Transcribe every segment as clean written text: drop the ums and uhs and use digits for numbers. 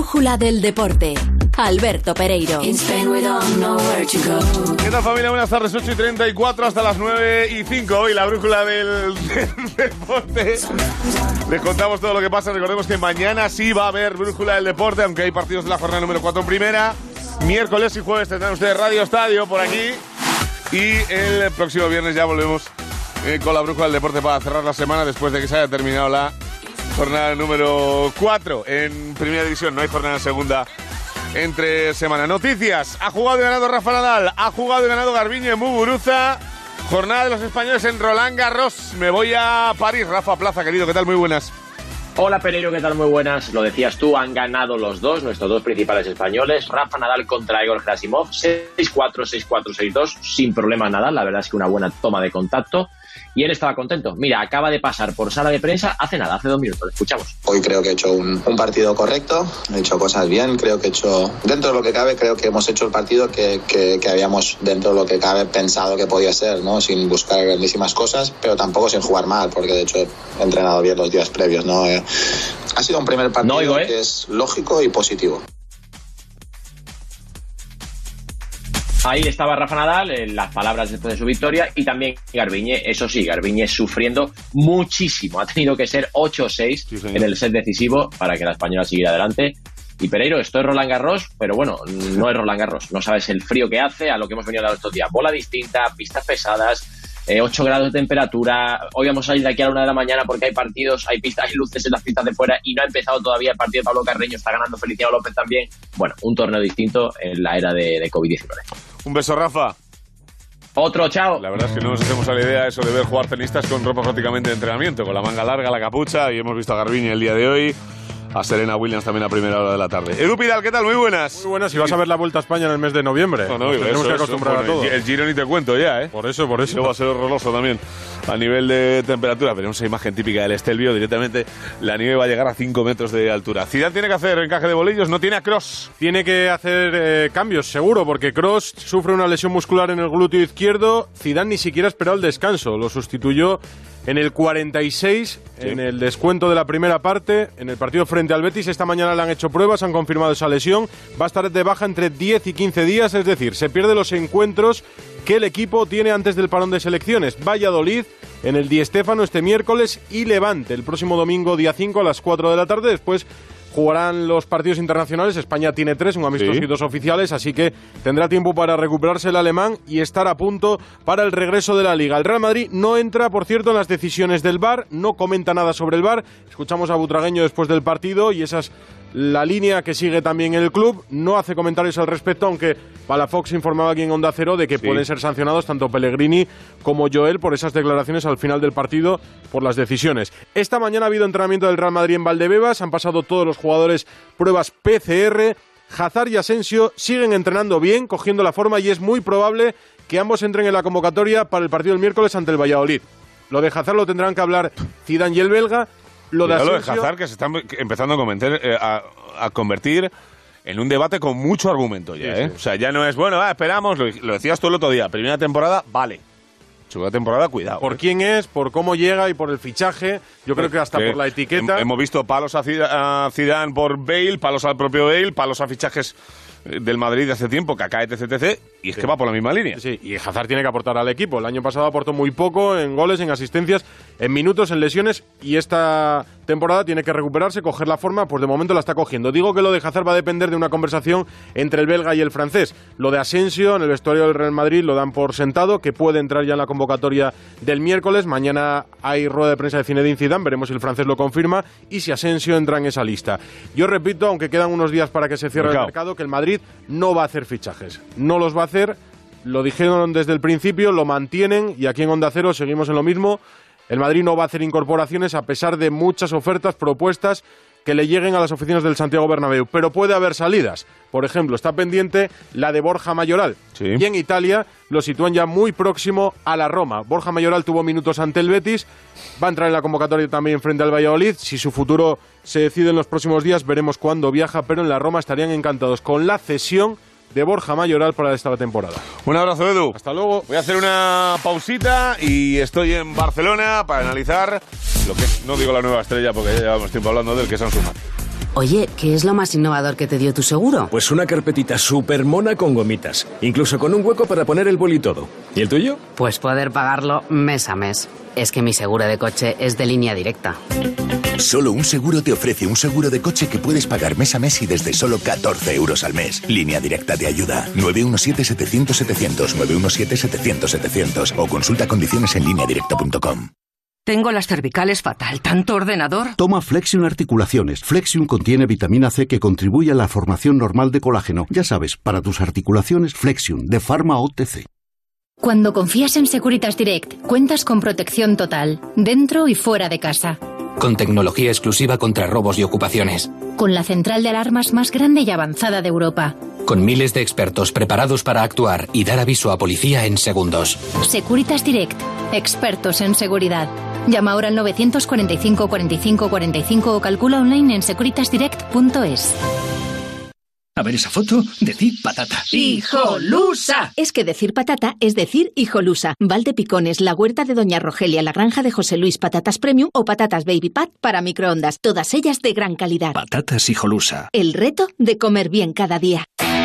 brújula del deporte. Alberto Pereiro. ¿Qué tal, familia? Buenas tardes, 8:34 hasta las 9:05. Hoy la brújula del deporte. Les contamos todo lo que pasa. Recordemos que mañana sí va a haber brújula del deporte, aunque hay partidos de la jornada número 4 en primera. Miércoles y jueves tendrán ustedes Radio Estadio por aquí. Y el próximo viernes ya volvemos con la brújula del deporte para cerrar la semana después de que se haya terminado la jornada número 4 en primera división. No hay jornada en segunda entre semana. Noticias: ha jugado y ganado Rafa Nadal, ha jugado y ganado Garbiñe en Muguruza. Jornada de los españoles en Roland Garros. Me voy a París. Rafa Plaza, querido, ¿qué tal? Muy buenas. Hola Pereiro, ¿qué tal? Muy buenas. Lo decías tú, han ganado los dos, nuestros dos principales españoles. Rafa Nadal contra Igor Gerasimov, 6-4, 6-4, 6-2, sin problema Nadal. La verdad es que una buena toma de contacto. Y él estaba contento. Mira, acaba de pasar por sala de prensa hace 2 minutos. Lo escuchamos. Hoy creo que he hecho un partido correcto, he hecho cosas bien, creo que he hecho, dentro de lo que cabe, creo que hemos hecho el partido que habíamos, dentro de lo que cabe, pensado que podía ser, ¿no? Sin buscar grandísimas cosas, pero tampoco sin jugar mal, porque de hecho he entrenado bien los días previos, ¿no? Ha sido un primer partido que es lógico y positivo. Ahí estaba Rafa Nadal, en las palabras después de su victoria, y también Garbiñe. Eso sí, Garbiñe sufriendo muchísimo. Ha tenido que ser 8-6 en el set decisivo para que la española siguiera adelante. Y Pereiro, esto es Roland Garros, pero bueno, no es Roland Garros. No sabes el frío que hace, a lo que hemos venido a hablar estos días. Bola distinta, pistas pesadas, 8 grados de temperatura. Hoy vamos a ir de aquí a la 1 de la mañana porque hay partidos, hay pistas, hay luces en las pistas de fuera y no ha empezado todavía el partido de Pablo Carreño. Está ganando Feliciano López también. Bueno, un torneo distinto en la era de COVID-19. Un beso, Rafa. Otro, chao. La verdad es que no nos hacemos a la idea eso de ver jugar tenistas con ropa prácticamente de entrenamiento, con la manga larga, la capucha, y hemos visto a Garbiñe el día de hoy, a Serena Williams también a primera hora de la tarde. Edu Pidal, ¿qué tal? Muy buenas. Muy buenas, y vas a ver la Vuelta a España en el mes de noviembre. No, nos tenemos que acostumbrar a todo. El Giro ni te cuento ya, ¿eh? Por eso. Y luego va a ser horroroso también a nivel de temperatura. Veremos esa imagen típica del Estelvio. Directamente la nieve va a llegar a 5 metros de altura. Zidane tiene que hacer encaje de bolillos, no tiene a Kroos. Tiene que hacer cambios, seguro, porque Kroos sufre una lesión muscular en el glúteo izquierdo. Zidane ni siquiera esperó el descanso, lo sustituyó en el 46, en el descuento de la primera parte, en el partido frente al Betis. Esta mañana le han hecho pruebas, han confirmado esa lesión. Va a estar de baja entre 10 y 15 días, es decir, se pierde los encuentros que el equipo tiene antes del parón de selecciones. Valladolid en el Di Stéfano este miércoles y Levante el próximo domingo, día 5, a las 4 de la tarde. Después jugarán los partidos internacionales. España tiene 3, un amistoso y 2 oficiales, así que tendrá tiempo para recuperarse el alemán y estar a punto para el regreso de la Liga. El Real Madrid no entra, por cierto, en las decisiones del VAR, no comenta nada sobre el VAR. Escuchamos a Butragueño después del partido y esa es la línea que sigue también el club. No hace comentarios al respecto, aunque Palafox informaba aquí en Onda Cero de que pueden ser sancionados tanto Pellegrini como Joel por esas declaraciones al final del partido por las decisiones. Esta mañana ha habido entrenamiento del Real Madrid en Valdebebas, han pasado todos los jugadores pruebas PCR. Hazard y Asensio siguen entrenando bien, cogiendo la forma, y es muy probable que ambos entren en la convocatoria para el partido del miércoles ante el Valladolid. Lo de Hazard lo tendrán que hablar Zidane y el belga. Lo de Hazard, que se está empezando a convertir en un debate con mucho argumento ya, ¿eh? Sí. O sea, ya no es, bueno, esperamos, lo decías tú el otro día, primera temporada, vale. Segunda temporada, cuidado. Por quién es, por cómo llega y por el fichaje. Yo creo que hasta por la etiqueta. Hemos visto palos a Zidane por Bale, palos al propio Bale, palos a fichajes del Madrid de hace tiempo, Kaká, etc, y es que va por la misma línea. Sí, y Hazard tiene que aportar al equipo. El año pasado aportó muy poco en goles, en asistencias, en minutos, en lesiones, y esta temporada tiene que recuperarse, coger la forma, pues de momento la está cogiendo. Digo que lo de Hazard va a depender de una conversación entre el belga y el francés. Lo de Asensio en el vestuario del Real Madrid lo dan por sentado, que puede entrar ya en la convocatoria del miércoles. Mañana hay rueda de prensa de Zinedine Zidane, veremos si el francés lo confirma y si Asensio entra en esa lista. Yo repito, aunque quedan unos días para que se cierre el mercado, que el Madrid no va a hacer fichajes. No los va a hacer, lo dijeron desde el principio, lo mantienen, y aquí en Onda Cero seguimos en lo mismo. El Madrid no va a hacer incorporaciones a pesar de muchas ofertas, propuestas que le lleguen a las oficinas del Santiago Bernabéu, pero puede haber salidas. Por ejemplo, está pendiente la de Borja Mayoral. Sí. Y en Italia lo sitúan ya muy próximo a la Roma. Borja Mayoral tuvo minutos ante el Betis, va a entrar en la convocatoria también frente al Valladolid. Si su futuro se decide en los próximos días, veremos cuándo viaja, pero en la Roma estarían encantados con la cesión de Borja Mayoral para esta temporada. Un abrazo, Edu. Hasta luego. Voy a hacer una pausita y estoy en Barcelona para analizar lo que es, no digo la nueva estrella porque ya llevamos tiempo hablando del que es Ansu Fati. Oye, ¿qué es lo más innovador que te dio tu seguro? Pues una carpetita súper mona con gomitas, incluso con un hueco para poner el boli y todo. ¿Y el tuyo? Pues poder pagarlo mes a mes. Es que mi seguro de coche es de Línea Directa. Solo un seguro te ofrece un seguro de coche que puedes pagar mes a mes y desde solo 14 euros al mes. Línea Directa te ayuda. 917-700-700, 917-700-700 o consulta condiciones en lineadirecta.com. Tengo las cervicales fatal. ¿Tanto ordenador? Toma Flexion Articulaciones. Flexion contiene vitamina C que contribuye a la formación normal de colágeno. Ya sabes, para tus articulaciones, Flexion, de Pharma OTC. Cuando confías en Securitas Direct, cuentas con protección total, dentro y fuera de casa. Con tecnología exclusiva contra robos y ocupaciones. Con la central de alarmas más grande y avanzada de Europa. Con miles de expertos preparados para actuar y dar aviso a policía en segundos. Securitas Direct, expertos en seguridad. Llama ahora al 945 45 45 o calcula online en securitasdirect.es. A ver esa foto, decir patata. ¡Hijolusa! Es que decir patata es decir hijolusa. Valdepicones, la huerta de Doña Rogelia, la granja de José Luis, patatas premium o patatas baby pat para microondas. Todas ellas de gran calidad. Patatas hijolusa. El reto de comer bien cada día.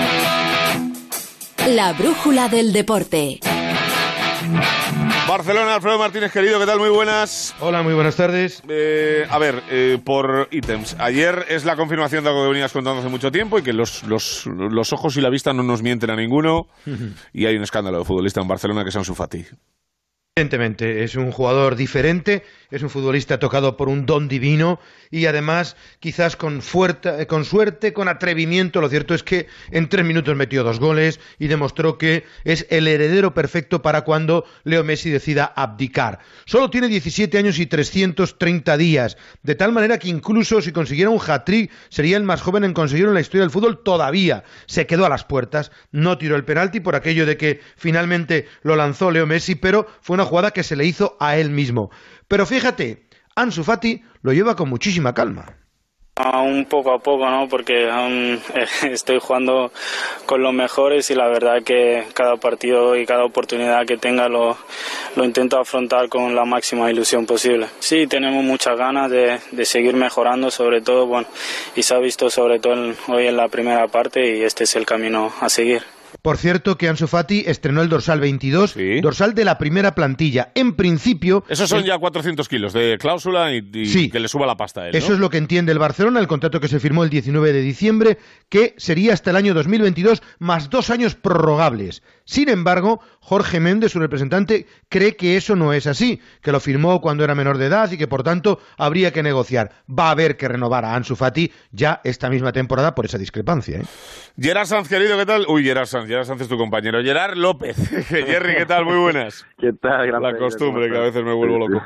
La brújula del deporte. Barcelona, Alfredo Martínez, querido, ¿qué tal? Muy buenas. Hola, muy buenas tardes. Por ítems. Ayer es la confirmación de algo que venías contando hace mucho tiempo y que los ojos y la vista no nos mienten a ninguno. Y hay un escándalo de futbolista en Barcelona que es Ansu Fati. Evidentemente, es un jugador diferente, es un futbolista tocado por un don divino y además quizás con suerte, con atrevimiento. Lo cierto es que en 3 minutos metió 2 goles y demostró que es el heredero perfecto para cuando Leo Messi decida abdicar. Solo tiene 17 años y 330 días, de tal manera que incluso si consiguiera un hat-trick sería el más joven en conseguirlo en la historia del fútbol todavía. Se quedó a las puertas, no tiró el penalti por aquello de que finalmente lo lanzó Leo Messi, pero fue una jugada que se le hizo a él mismo. Pero fíjate, Ansu Fati lo lleva con muchísima calma. Un poco a poco, ¿no? Porque aún estoy jugando con los mejores y la verdad que cada partido y cada oportunidad que tenga lo intento afrontar con la máxima ilusión posible. Sí, tenemos muchas ganas de seguir mejorando, sobre todo, bueno, y se ha visto sobre todo hoy en la primera parte y este es el camino a seguir. Por cierto que Ansu Fati estrenó el dorsal 22, ¿sí? Dorsal de la primera plantilla. En principio... Esos son ya 400 kilos de cláusula y sí, que le suba la pasta a él, ¿no? Eso es lo que entiende el Barcelona, el contrato que se firmó el 19 de diciembre, que sería hasta el año 2022 más 2 años prorrogables. Sin embargo, Jorge Méndez, su representante, cree que eso no es así, que lo firmó cuando era menor de edad y que por tanto habría que negociar. Va a haber que renovar a Ansu Fati ya esta misma temporada por esa discrepancia, ¿eh? Gerard Sanz, querido, ¿qué tal? Uy, Gerard Sanz es tu compañero. Gerard López. Jerry, ¿qué tal? Muy buenas. ¿Qué tal? La costumbre, que a veces me vuelvo loco.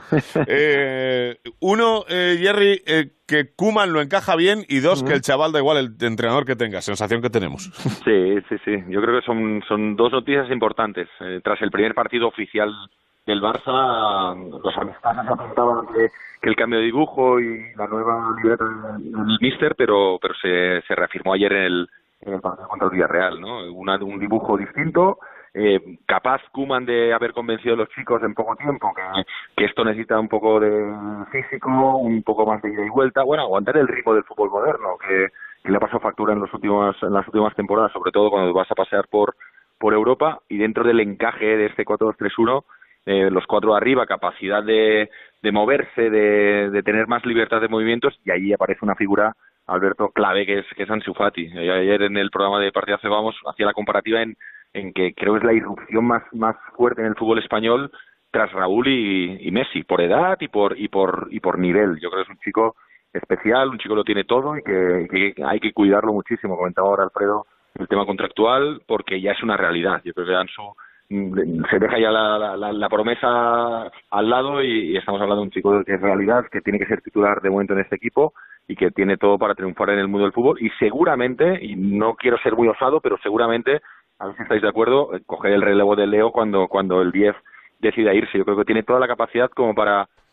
Jerry, que Koeman lo encaja bien y 2, que el chaval da igual el entrenador que tenga. Sensación que tenemos. Sí. Yo creo que son 2 noticias importantes. Tras el primer partido oficial del Barça, los amistosos apuntaban que el cambio de dibujo y la nueva libreta del míster, pero se reafirmó ayer en el partido contra el Villarreal, ¿no? Un dibujo distinto, capaz Koeman de haber convencido a los chicos en poco tiempo que esto necesita un poco de físico, un poco más de ida y vuelta, bueno, aguantar el ritmo del fútbol moderno que le ha pasado factura en las últimas temporadas, sobre todo cuando vas a pasear por Europa, y dentro del encaje de este 4-2-3-1, los 4 arriba, capacidad de moverse, de tener más libertad de movimientos, y ahí aparece una figura, Alberto, clave, que es Ansu Fati. Ayer en el programa de Partidazo Vamos hacía la comparativa en que creo que es la irrupción más fuerte en el fútbol español tras Raúl y Messi, por edad y por nivel. Yo creo que es un chico especial, un chico que lo tiene todo y que hay que cuidarlo muchísimo. Comentaba ahora Alfredo el tema contractual, porque ya es una realidad. Yo creo que Ansu se deja ya la promesa al lado y estamos hablando de un chico que es realidad, que tiene que ser titular de momento en este equipo y que tiene todo para triunfar en el mundo del fútbol, y seguramente, y no quiero ser muy osado, pero seguramente, a ver si estáis de acuerdo, coger el relevo de Leo cuando el 10 decida irse. Yo creo que tiene toda la capacidad como para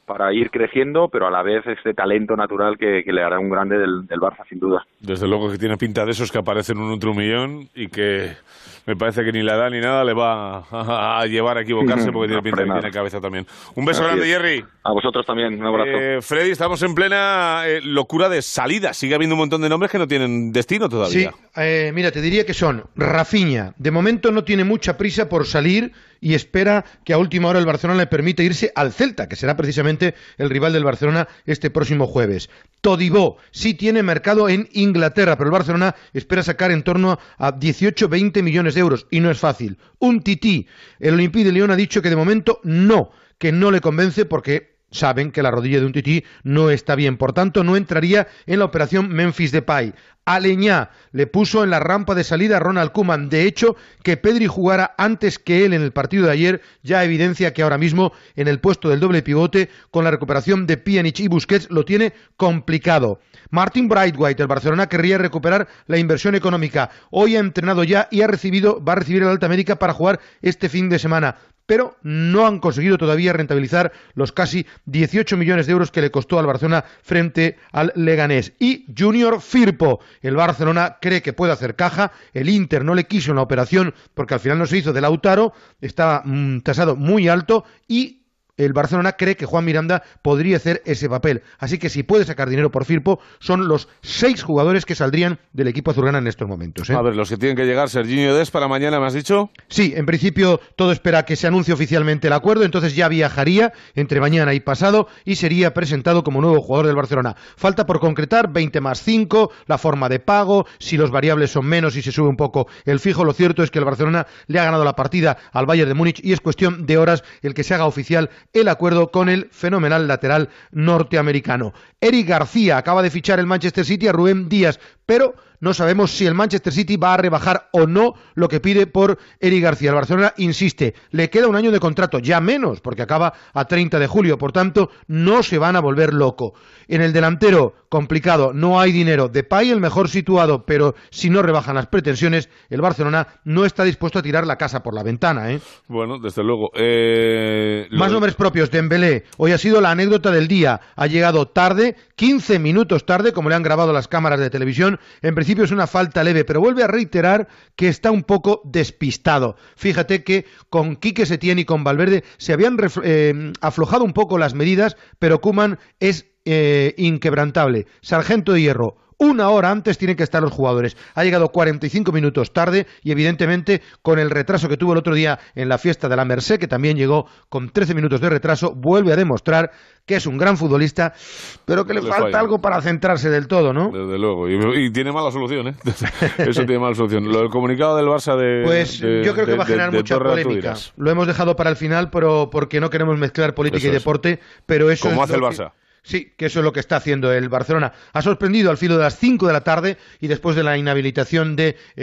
para ir creciendo, pero a la vez este talento natural que le hará un grande del Barça, sin duda. Desde luego que tiene pinta de esos que aparecen un otro millón y que me parece que ni la edad ni nada le va a llevar a equivocarse porque tiene pinta que tiene cabeza también. Un beso grande, Jerry. A vosotros también, un abrazo. Freddy, estamos en plena locura de salida. Sigue habiendo un montón de nombres que no tienen destino todavía. Sí, mira, te diría que son Rafinha. De momento no tiene mucha prisa por salir y espera que a última hora el Barcelona le permita irse al Celta, que será precisamente el rival del Barcelona este próximo jueves. Todibo sí tiene mercado en Inglaterra, pero el Barcelona espera sacar en torno a 18-20 millones de euros, y no es fácil. Un Tití, el Olympique de Lyon ha dicho que de momento no, que no le convence porque saben que la rodilla de un Tití no está bien, por tanto no entraría en la operación Memphis Depay. Aleñá le puso en la rampa de salida a Ronald Koeman. De hecho, que Pedri jugara antes que él en el partido de ayer ya evidencia que ahora mismo en el puesto del doble pivote, con la recuperación de Pjanic y Busquets, lo tiene complicado. Martin Braithwaite, el Barcelona querría recuperar la inversión económica. Hoy ha entrenado ya y va a recibir el Alta América para jugar este fin de semana. Pero no han conseguido todavía rentabilizar los casi 18 millones de euros que le costó al Barcelona frente al Leganés. Y Junior Firpo, el Barcelona cree que puede hacer caja, el Inter no le quiso en la operación porque al final no se hizo de Lautaro, estaba tasado muy alto y el Barcelona cree que Juan Miranda podría hacer ese papel. Así que si puede sacar dinero por Firpo, son los 6 jugadores que saldrían del equipo azulgrana en estos momentos. A ver, los que tienen que llegar, Serginho Dest para mañana, ¿me has dicho? Sí, en principio todo espera que se anuncie oficialmente el acuerdo, entonces ya viajaría entre mañana y pasado y sería presentado como nuevo jugador del Barcelona. Falta por concretar 20 más 5, la forma de pago, si los variables son menos y se sube un poco el fijo. Lo cierto es que el Barcelona le ha ganado la partida al Bayern de Múnich y es cuestión de horas el que se haga oficial el acuerdo con el fenomenal lateral norteamericano. Eric García acaba de fichar el Manchester City a Rubén Díaz, pero no sabemos si el Manchester City va a rebajar o no lo que pide por Eric García. El Barcelona insiste, le queda un año de contrato, ya menos, porque acaba a 30 de julio, por tanto, no se van a volver loco. En el delantero, complicado, no hay dinero. Depay el mejor situado, pero si no rebajan las pretensiones, el Barcelona no está dispuesto a tirar la casa por la ventana, ¿eh? Bueno, desde luego. Más nombres propios, Dembélé. Hoy ha sido la anécdota del día. Ha llegado tarde, 15 minutos tarde, como le han grabado las cámaras de televisión. En principio es una falta leve, pero vuelve a reiterar que está un poco despistado. Fíjate que con Quique Setién y con Valverde se habían aflojado un poco las medidas, pero Koeman es inquebrantable. Sargento de hierro. Una hora antes tienen que estar los jugadores. Ha llegado 45 minutos tarde y evidentemente con el retraso que tuvo el otro día en la fiesta de la Merced, que también llegó con 13 minutos de retraso, vuelve a demostrar que es un gran futbolista, pero que le falta algo para centrarse del todo, ¿no? Desde luego, y tiene mala solución, ¿eh? Eso tiene mala solución. Lo del comunicado del Barça yo creo que va a generar mucha polémica. Lo hemos dejado para el final, pero porque no queremos mezclar política y deporte, pero eso ¿cómo es hace el Barça? Sí, que eso es lo que está haciendo el Barcelona. Ha sorprendido al filo de las 5 de la tarde y después de la inhabilitación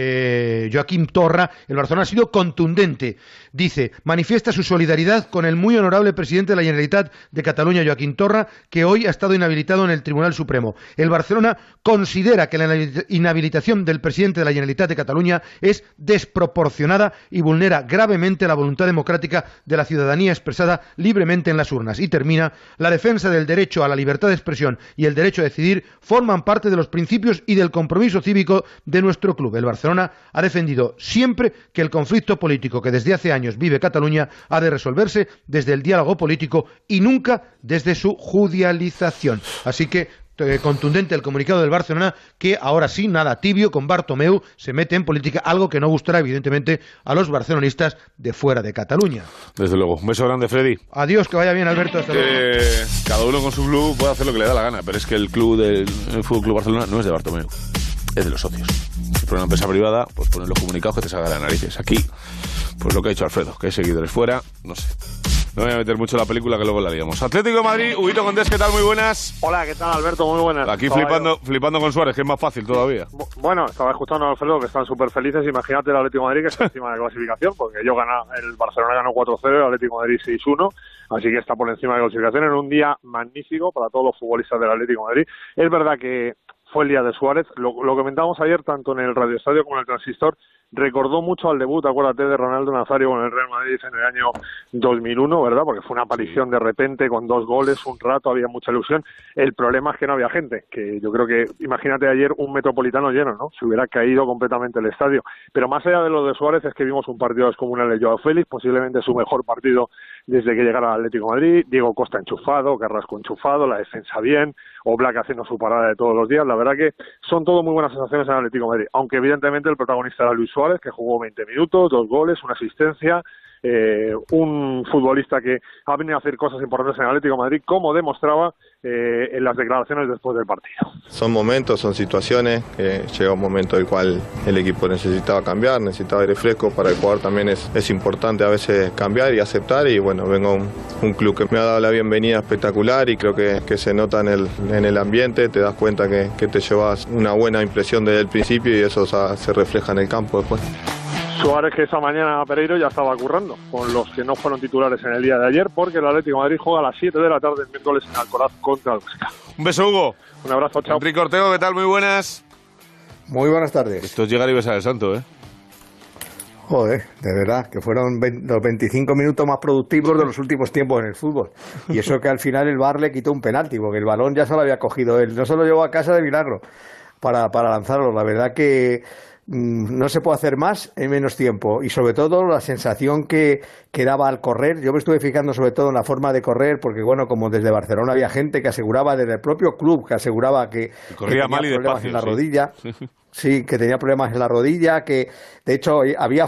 de Joaquim Torra, el Barcelona ha sido contundente. Dice, manifiesta su solidaridad con el muy honorable presidente de la Generalitat de Cataluña, Joaquim Torra, que hoy ha estado inhabilitado en el Tribunal Supremo. El Barcelona considera que la inhabilitación del presidente de la Generalitat de Cataluña es desproporcionada y vulnera gravemente la voluntad democrática de la ciudadanía expresada libremente en las urnas. Y termina, la defensa del derecho a la libertad de expresión y el derecho a decidir forman parte de los principios y del compromiso cívico de nuestro club. El Barcelona ha defendido siempre que el conflicto político que desde hace años vive Cataluña ha de resolverse desde el diálogo político y nunca desde su judicialización. Así que contundente el comunicado del Barcelona, que ahora sí, nada tibio, con Bartomeu se mete en política, algo que no gustará evidentemente a los barcelonistas de fuera de Cataluña. Desde luego. Un beso grande, Freddy. Adiós, que vaya bien, Alberto. Hasta luego. Cada uno con su club puede hacer lo que le da la gana, pero es que el club del Fútbol Club Barcelona no es de Bartomeu, es de los socios. Si por una empresa privada, pues ponen los comunicados que te salgan las narices. Aquí, pues lo que ha hecho Alfredo, que hay seguidores fuera, no sé. No voy a meter mucho en la película que luego la liamos. Atlético de Madrid, Huguito Condés, ¿qué tal? Muy buenas. Hola, ¿qué tal, Alberto? Muy buenas. Aquí flipando con Suárez, que es más fácil todavía. Bueno, estaba escuchando a Alfredo que están súper felices. Imagínate el Atlético de Madrid que está encima de la clasificación, porque el Barcelona ganó 4-0, el Atlético de Madrid 6-1, así que está por encima de la clasificación en un día magnífico para todos los futbolistas del Atlético de Madrid. Es verdad que fue el día de Suárez. Lo comentábamos ayer tanto en el Radio Estadio como en el Transistor, recordó mucho al debut, acuérdate, de Ronaldo Nazario con el Real Madrid en el año 2001, ¿verdad? Porque fue una aparición de repente con 2 goles, un rato, había mucha ilusión. El problema es que no había gente, que yo creo que, imagínate ayer un Metropolitano lleno, ¿no? Se hubiera caído completamente el estadio. Pero más allá de lo de Suárez, es que vimos un partido descomunal de Joao Félix, posiblemente su mejor partido desde que llegara al Atlético de Madrid, Diego Costa enchufado, Carrasco enchufado, la defensa bien, Oblak haciendo su parada de todos los días. La verdad que son todo muy buenas sensaciones en el Atlético de Madrid, aunque evidentemente el protagonista era Luis Suárez, que jugó 20 minutos, 2 goles, una asistencia, un futbolista que ha venido a hacer cosas importantes en el Atlético de Madrid, como demostraba en las declaraciones después del partido. Son momentos, son situaciones, llega un momento en el cual el equipo necesitaba cambiar, necesitaba aire fresco. Para el jugador también es importante a veces cambiar y aceptar, y bueno, vengo a un club que me ha dado la bienvenida espectacular, y creo que se nota en el ambiente, te das cuenta que te llevas una buena impresión desde el principio, y eso se refleja en el campo después. Suárez, que esa mañana Pereiro ya estaba currando con los que no fueron titulares en el día de ayer, porque el Atlético de Madrid juega a las 7 de la tarde el miércoles en Alcoraz contra el Huesca. Un beso, Hugo. Un abrazo, chao. Enrique Ortego, ¿qué tal? Muy buenas. Muy buenas tardes. Esto es llegar y besar el santo, ¿eh? Joder, de verdad, que fueron los 25 minutos más productivos de los últimos tiempos en el fútbol. Y eso que al final el VAR le quitó un penalti, porque el balón ya se lo había cogido él, no se lo llevó a casa de milagro para lanzarlo. La verdad que no se puede hacer más en menos tiempo, y sobre todo la sensación que daba al correr. Yo me estuve fijando sobre todo en la forma de correr, porque bueno, como desde Barcelona había gente que aseguraba, desde el propio club, que aseguraba que corría mal y problemas despacio, en la rodilla. Sí, que tenía problemas en la rodilla, que de hecho había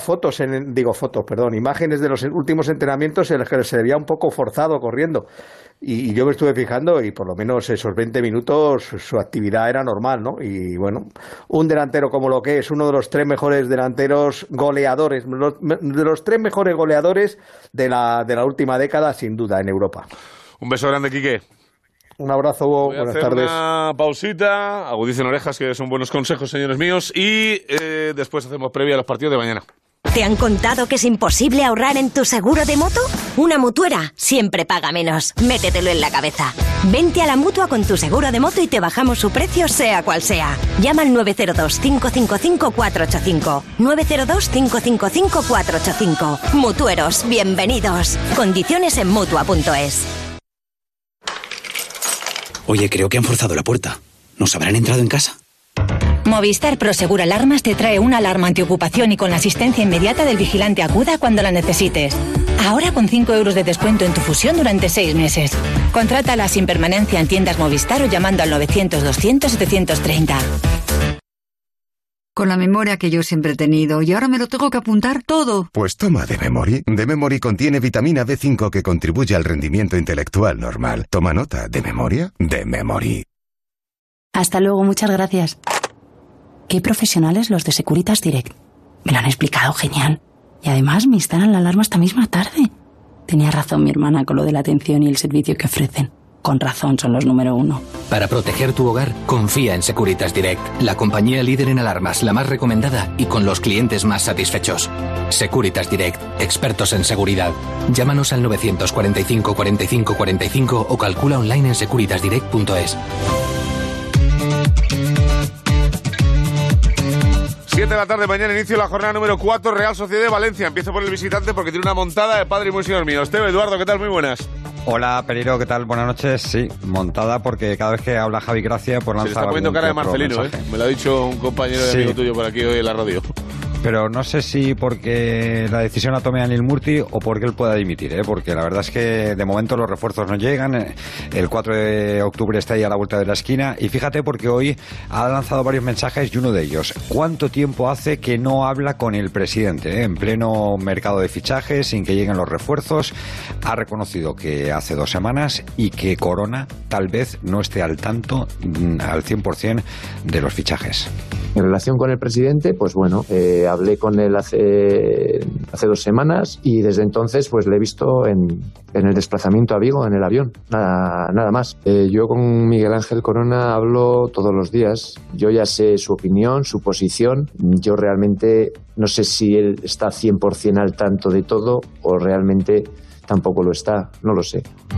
imágenes de los últimos entrenamientos en los que se veía un poco forzado corriendo. Y yo me estuve fijando, y por lo menos esos 20 minutos su actividad era normal, ¿no? Y bueno, un delantero como lo que es, uno de los 3 mejores delanteros goleadores, de los 3 mejores goleadores de la última década, sin duda, en Europa. Un beso grande, Quique. Un abrazo, Hugo. Buenas tardes. Una pausita, agudicen orejas, que son buenos consejos, señores míos, y después hacemos previa a los partidos de mañana. ¿Te han contado que es imposible ahorrar en tu seguro de moto? Una Mutuera siempre paga menos. Métetelo en la cabeza. Vente a la Mutua con tu seguro de moto y te bajamos su precio, sea cual sea. Llama al 902-555-485. 902-555-485. Mutueros, bienvenidos. Condiciones en Mutua.es. Oye, creo que han forzado la puerta. ¿Nos habrán entrado en casa? Movistar Prosegur Alarmas te trae una alarma antiocupación y con la asistencia inmediata del vigilante acuda cuando la necesites. Ahora con 5 euros de descuento en tu fusión durante 6 meses. Contrátala sin permanencia en tiendas Movistar o llamando al 900-200-730. Con la memoria que yo siempre he tenido, y ahora me lo tengo que apuntar todo. Pues toma D-Memory. D-Memory contiene vitamina B5 que contribuye al rendimiento intelectual normal. Toma nota. ¿De memoria? D-Memory. Hasta luego, muchas gracias. Qué profesionales los de Securitas Direct. Me lo han explicado genial. Y además me instalan la alarma esta misma tarde. Tenía razón mi hermana con lo de la atención y el servicio que ofrecen. Con razón son los número 1. Para proteger tu hogar, confía en Securitas Direct, la compañía líder en alarmas, la más recomendada y con los clientes más satisfechos. Securitas Direct, expertos en seguridad. Llámanos al 945 45 45 o calcula online en securitasdirect.es. 7 de la tarde, mañana inicio la jornada número 4, Real Sociedad de Valencia. Empiezo por el visitante porque tiene una montada de padre y muy señor mío. Esteve, Eduardo, ¿qué tal? Muy buenas. Hola, Pereiro, ¿qué tal? Buenas noches. Sí, montada porque cada vez que habla Javi Gracia, pues lanza. Se le está poniendo cara de Marcelino, Me lo ha dicho un compañero de amigo tuyo por aquí hoy en la radio. Pero no sé si porque la decisión la tome Anil Murti o porque él pueda dimitir, porque la verdad es que de momento los refuerzos no llegan. El 4 de octubre está ahí a la vuelta de la esquina. Y fíjate porque hoy ha lanzado varios mensajes y uno de ellos: ¿cuánto tiempo hace que no habla con el presidente? En pleno mercado de fichajes, sin que lleguen los refuerzos. Ha reconocido que hace 2 semanas y que Corona tal vez no esté al tanto al 100% de los fichajes. En relación con el presidente, pues bueno, hablé con él hace 2 semanas y desde entonces pues le he visto en el desplazamiento a Vigo, en el avión, nada más. Yo con Miguel Ángel Corona hablo todos los días, yo ya sé su opinión, su posición, yo realmente no sé si él está 100% al tanto de todo o realmente tampoco lo está, no lo sé.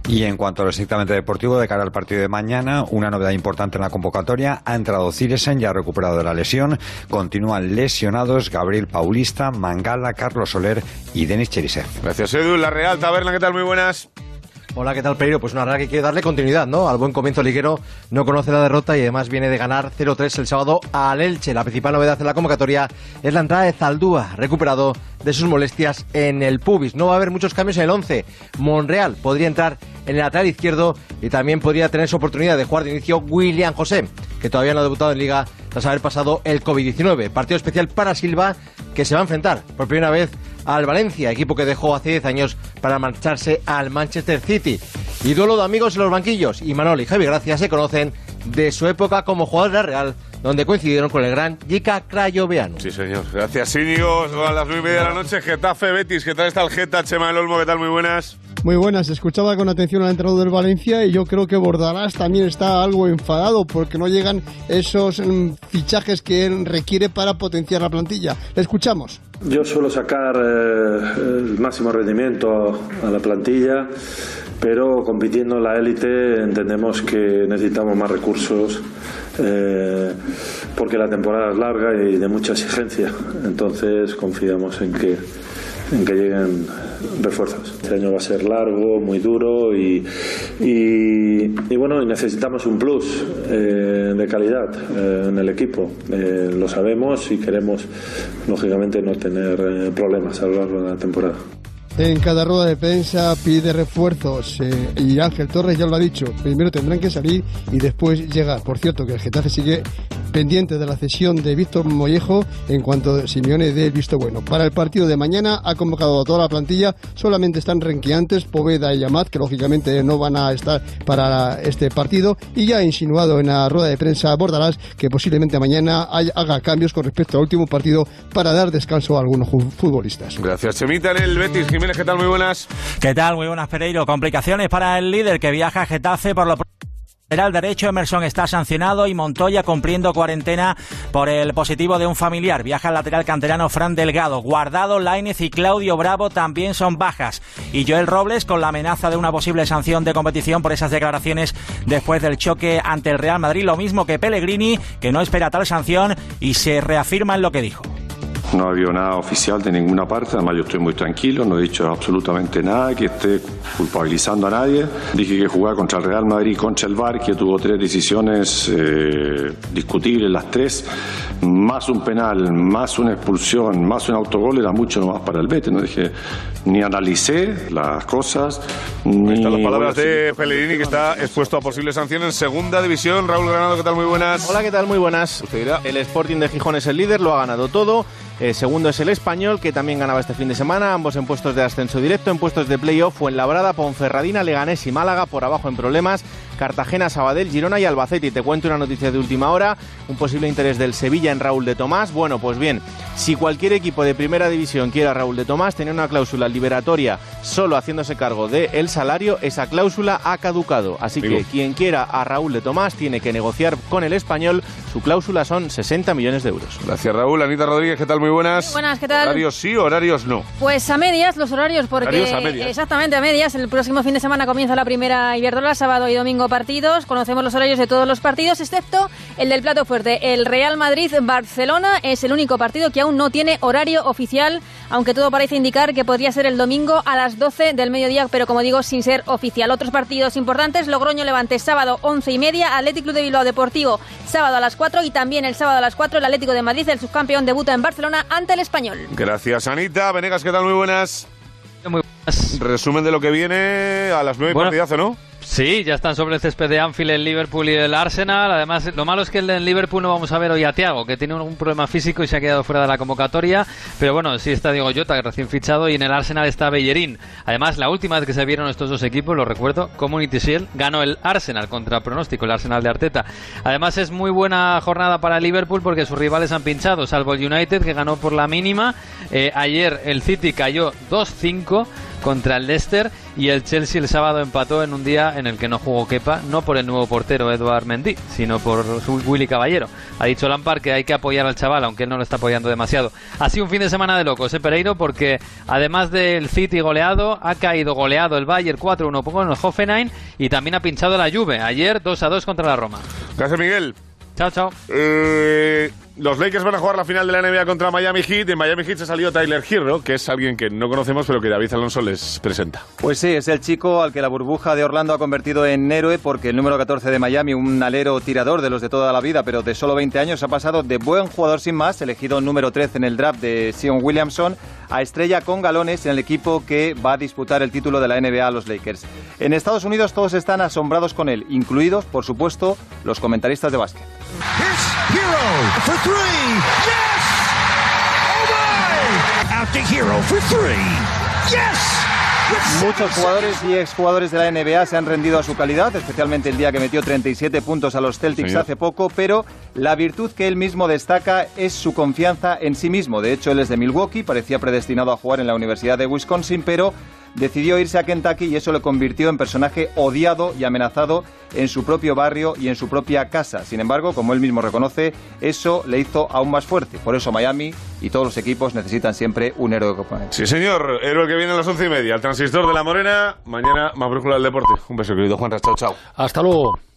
Y en cuanto a lo estrictamente deportivo, de cara al partido de mañana, una novedad importante en la convocatoria: ha entrado Cilesen, ya ha recuperado de la lesión. Continúan lesionados Gabriel Paulista, Mangala, Carlos Soler y Denis Cherisev. Gracias, Edu. La Real Taberna, ¿qué tal? Muy buenas. Hola, ¿qué tal, Pereiro? Pues una Real que quiere darle continuidad, ¿no? Al buen comienzo liguero, no conoce la derrota y además viene de ganar 0-3 el sábado al Elche. La principal novedad en la convocatoria es la entrada de Zaldúa, recuperado de sus molestias en el pubis. No va a haber muchos cambios en el 11. Monreal podría entrar en el lateral izquierdo y también podría tener su oportunidad de jugar de inicio William José, que todavía no ha debutado en Liga tras haber pasado el COVID-19. Partido especial para Silva, que se va a enfrentar por primera vez al Valencia, equipo que dejó hace 10 años para marcharse al Manchester City. Y duelo de amigos en los banquillos. Imanol y Javi Gracia se conocen de su época como jugadores de la Real, donde coincidieron con el gran Jica Crayoveanu. Sí, señor. Gracias, Íñigo. A las 9:30 de la noche, Getafe Betis. ¿Qué tal está el Geta? Chema del Olmo, ¿qué tal? Muy buenas. Muy buenas, escuchaba con atención al entrenador del Valencia y yo creo que Bordalás también está algo enfadado porque no llegan esos fichajes que él requiere para potenciar la plantilla. Le escuchamos. Yo suelo sacar el máximo rendimiento a la plantilla, pero compitiendo en la élite entendemos que necesitamos más recursos porque la temporada es larga y de mucha exigencia. Entonces confiamos en que lleguen refuerzos. Este año va a ser largo, muy duro y bueno, y necesitamos un plus de calidad en el equipo. Lo sabemos y queremos, lógicamente, no tener problemas a lo largo de la temporada. En cada rueda de prensa pide refuerzos y Ángel Torres ya lo ha dicho, primero tendrán que salir y después llegar. Por cierto, que el Getafe sigue pendiente de la cesión de Víctor Mollejo en cuanto Simeone dé el visto bueno. Para el partido de mañana ha convocado a toda la plantilla, solamente están renqueantes Poveda y Amat, que lógicamente no van a estar para este partido, y ya ha insinuado en la rueda de prensa Bordalás que posiblemente mañana haga cambios con respecto al último partido para dar descanso a algunos futbolistas. Gracias, Chemita. En el Betis, Jiménez, ¿qué tal? Muy buenas. ¿Qué tal? Muy buenas, Pereiro. Complicaciones para el líder que viaja a Getafe por lo lateral derecho. Emerson está sancionado y Montoya cumpliendo cuarentena por el positivo de un familiar. Viaja el lateral canterano Fran Delgado. Guardado, Lainez y Claudio Bravo también son bajas. Y Joel Robles con la amenaza de una posible sanción de competición por esas declaraciones después del choque ante el Real Madrid. Lo mismo que Pellegrini, que no espera tal sanción y se reafirma en lo que dijo. No ha habido nada oficial de ninguna parte, además yo estoy muy tranquilo, no he dicho absolutamente nada que esté culpabilizando a nadie. Dije que jugaba contra el Real Madrid y contra el VAR, que tuvo 3 decisiones discutibles, las 3, más un penal, más una expulsión, más un autogol, era mucho nomás para el Betis. No dije, ni analicé las cosas, ni... Están las palabras de Pellegrini, que está expuesto a posibles sanciones en segunda división. Raúl Granado, ¿qué tal? Muy buenas. Hola, ¿qué tal? Muy buenas. El Sporting de Gijón es el líder, lo ha ganado todo. Segundo es el Español, que también ganaba este fin de semana, ambos en puestos de ascenso directo. En puestos de playoff, Fuenlabrada, Ponferradina, Leganés y Málaga por abajo en problemas. Cartagena, Sabadell, Girona y Albacete. Y te cuento una noticia de última hora, un posible interés del Sevilla en Raúl de Tomás. Bueno, pues bien, si cualquier equipo de primera división quiere a Raúl de Tomás, tenía una cláusula liberatoria solo haciéndose cargo del salario, esa cláusula ha caducado. Así que quien quiera a Raúl de Tomás tiene que negociar con el Español. Su cláusula son 60 millones de euros. Gracias, Raúl. Anita Rodríguez, ¿qué tal? Muy buenas. Buenas, ¿qué tal? Horarios sí, horarios no. Pues a medias los horarios, porque horarios a medias. Exactamente a medias. El próximo fin de semana comienza la primera Iberdrola, sábado y domingo partidos. Conocemos los horarios de todos los partidos, excepto el del plato fuerte. El Real Madrid-Barcelona es el único partido que aún no tiene horario oficial, aunque todo parece indicar que podría ser el domingo a las 12 del mediodía, pero como digo, sin ser oficial. Otros partidos importantes: Logroño-Levante, sábado 11:30, Athletic Club de Bilbao Deportivo, sábado a las 4, y también el sábado a las 4 el Atlético de Madrid, el subcampeón, debuta en Barcelona ante el Español. Gracias, Anita. Venegas, ¿qué tal? Muy buenas. Muy buenas. Resumen de lo que viene a las 9, partidazo, ¿no? Sí, ya están sobre el césped de Anfield el Liverpool y el Arsenal. Además, lo malo es que en Liverpool no vamos a ver hoy a Thiago, que tiene un problema físico y se ha quedado fuera de la convocatoria. Pero bueno, sí está Diego Jota, recién fichado, y en el Arsenal está Bellerín. Además, la última vez que se vieron estos dos equipos, lo recuerdo, Community Shield, ganó el Arsenal contra pronóstico, el Arsenal de Arteta. Además, es muy buena jornada para el Liverpool porque sus rivales han pinchado, salvo el United, que ganó por la mínima. Ayer el City cayó 2-5 contra el Leicester, y el Chelsea el sábado empató en un día en el que no jugó Kepa, no por el nuevo portero Eduard Mendy, sino por Willy Caballero. Ha dicho Lampard que hay que apoyar al chaval, aunque él no lo está apoyando demasiado. Ha sido un fin de semana de locos, Pereiro, porque además del City goleado, ha caído goleado el Bayern 4-1 con el Hoffenheim y también ha pinchado la Juve, ayer 2-2 contra la Roma. Gracias, Miguel. Chao, chao. Los Lakers van a jugar la final de la NBA contra Miami Heat. En Miami Heat se salió Tyler Hero, que es alguien que no conocemos, pero que David Alonso les presenta. Pues sí, es el chico al que la burbuja de Orlando ha convertido en héroe, porque el número 14 de Miami, un alero tirador de los de toda la vida, pero de solo 20 años, ha pasado de buen jugador sin más, elegido número 13 en el draft de Zion Williamson, a estrella con galones en el equipo que va a disputar el título de la NBA a los Lakers. En Estados Unidos todos están asombrados con él, incluidos, por supuesto, los comentaristas de básquet. Hero for three. Yes! Oh my! Out to Hero for three. Yes! Muchos jugadores y exjugadores de la NBA se han rendido a su calidad, especialmente el día que metió 37 puntos a los Celtics hace poco, pero la virtud que él mismo destaca es su confianza en sí mismo. De hecho, él es de Milwaukee, parecía predestinado a jugar en la Universidad de Wisconsin, pero decidió irse a Kentucky y eso le convirtió en personaje odiado y amenazado en su propio barrio y en su propia casa. Sin embargo, como él mismo reconoce, eso le hizo aún más fuerte. Por eso Miami y todos los equipos necesitan siempre un héroe de componente. Sí, señor. Héroe que viene a las 11:30. El transistor de La Morena. Mañana más brújula del deporte. Un beso, querido Juanras. Chao, chao. Hasta luego.